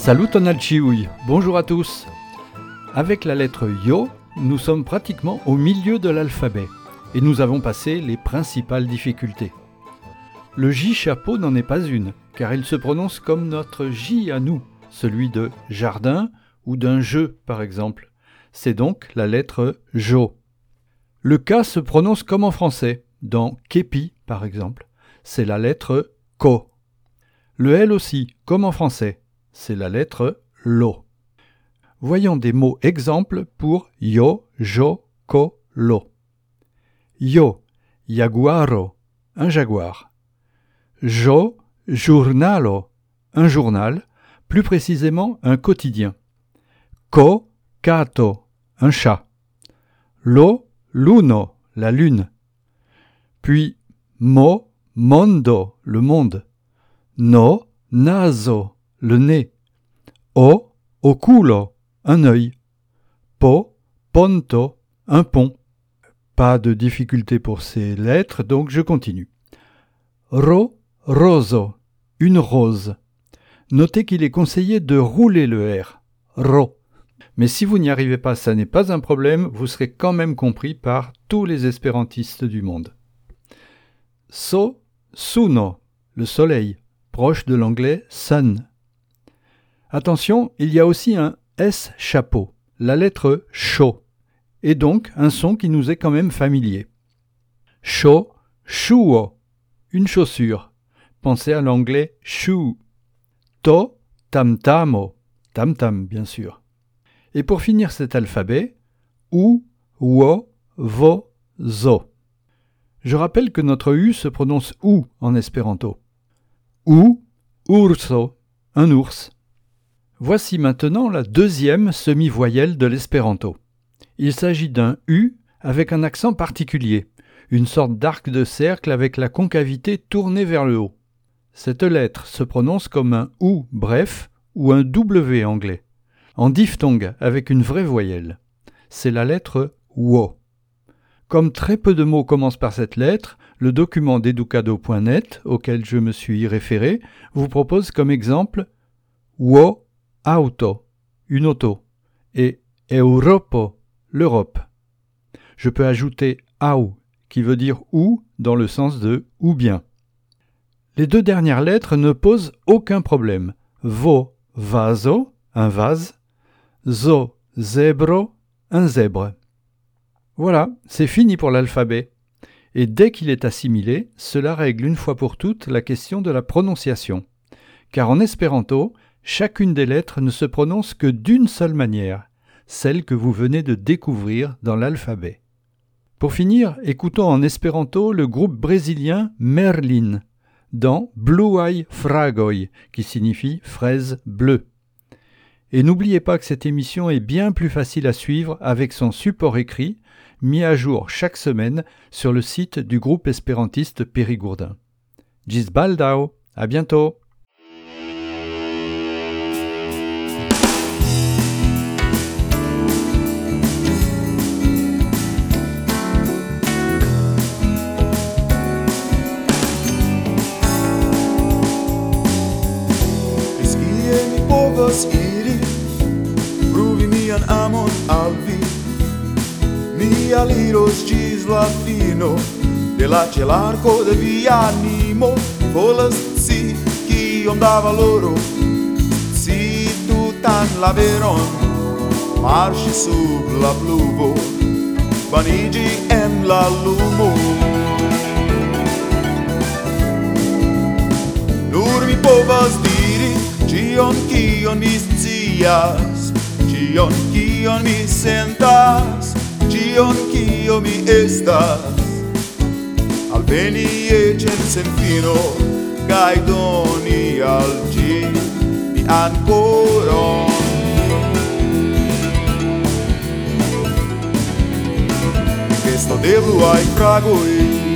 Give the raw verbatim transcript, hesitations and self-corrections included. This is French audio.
Salut Tonalchiouille, bonjour à tous. Avec la lettre Yo, nous sommes pratiquement au milieu de l'alphabet et nous avons passé les principales difficultés. Le J chapeau n'en est pas une, car il se prononce comme notre J à nous, celui de jardin ou d'un jeu par exemple. C'est donc la lettre Jo. Le K se prononce comme en français, dans képi par exemple, c'est la lettre Ko. Le L aussi, comme en français, c'est la lettre Lo. Voyons des mots exemples pour yo, jo, ko, lo. Yo, jaguaro, un jaguar. Jo, giornalo, un journal, plus précisément un quotidien. Ko, cato, un chat. Lo, luno, la lune. Puis mo, mondo, le monde. No, naso, le nez. O, oculo, un œil. Po, ponto, un pont. Pas de difficulté pour ces lettres, donc je continue. Ro, roso, une rose. Notez qu'il est conseillé de rouler le R. Ro. Mais si vous n'y arrivez pas, ça n'est pas un problème, vous serez quand même compris par tous les espérantistes du monde. So, suno, le soleil, proche de l'anglais sun. Attention, il y a aussi un S chapeau, la lettre sho, et donc un son qui nous est quand même familier. Sho, shuo, une chaussure. Pensez à l'anglais shoe. To, tam-tamo, tam-tam bien sûr. Et pour finir cet alphabet, U, Wo, Vo, Zo. Je rappelle que notre U se prononce OU en espéranto. U, urso, un ours. Voici maintenant la deuxième semi-voyelle de l'espéranto. Il s'agit d'un U avec un accent particulier, une sorte d'arc de cercle avec la concavité tournée vers le haut. Cette lettre se prononce comme un OU bref ou un W anglais, en diphtongue avec une vraie voyelle. C'est la lettre WO. Comme très peu de mots commencent par cette lettre, le document d'educado point net, auquel je me suis référé, vous propose comme exemple WO auto, une auto, et Europo, l'Europe. Je peux ajouter au, qui veut dire ou dans le sens de ou bien. Les deux dernières lettres ne posent aucun problème. Vo, vaso, un vase. Zo, zebro, un zèbre. Voilà, c'est fini pour l'alphabet. Et dès qu'il est assimilé, cela règle une fois pour toutes la question de la prononciation. Car en espéranto, chacune des lettres ne se prononce que d'une seule manière, celle que vous venez de découvrir dans l'alphabet. Pour finir, écoutons en espéranto le groupe brésilien Merlin, dans Bluai Fragoi, qui signifie fraise bleue. Et n'oubliez pas que cette émission est bien plus facile à suivre avec son support écrit, mis à jour chaque semaine sur le site du groupe espérantiste Périgourdin. Gis baldao, à bientôt. Iri, pruvi mian amon al vi. Mi aliros gis la fino de la celarco de via animo. Volas si kiom da valoro, si tutan la veron, marŝi sub la pluvo, vaniĝi en la lumo. Nur mi povas diri Cion kion mi scias, cion kion mi sentas, cion kio mi estas. Alveni ecen sen fino, kaj doni al ĝi mian koron. Kesto de bluaj fragoj.